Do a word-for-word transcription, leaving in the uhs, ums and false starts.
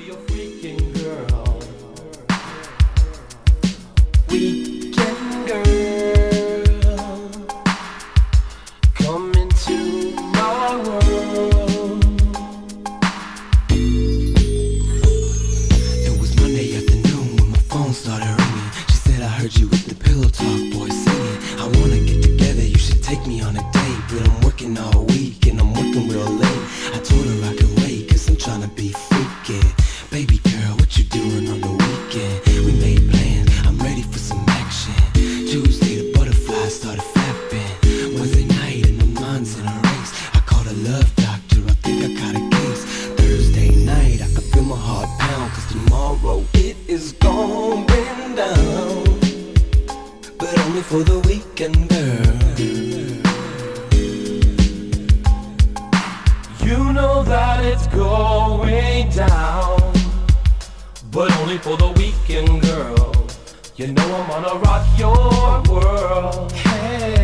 a freaking girl. Weekend girl, come into my world. It was Monday afternoon when my phone started ringing. She said, I heard you with the pillow talk boy singing. I wanna get together, you should take me on a date. But I'm working all week and I'm working real late. I told her I could wait cause I'm tryna be freaking. Baby girl, what you doing on the weekend? We made plans, I'm ready for some action. Tuesday the butterflies started flapping. Wednesday night and my mind's in a race. I called a love doctor, I think I got a case. Thursday night I can feel my heart pound, cause tomorrow it is going down. But only for the weekend, girl. You know that it's going down, but only for the weekend, girl. You know I'm gonna rock your world. Hey.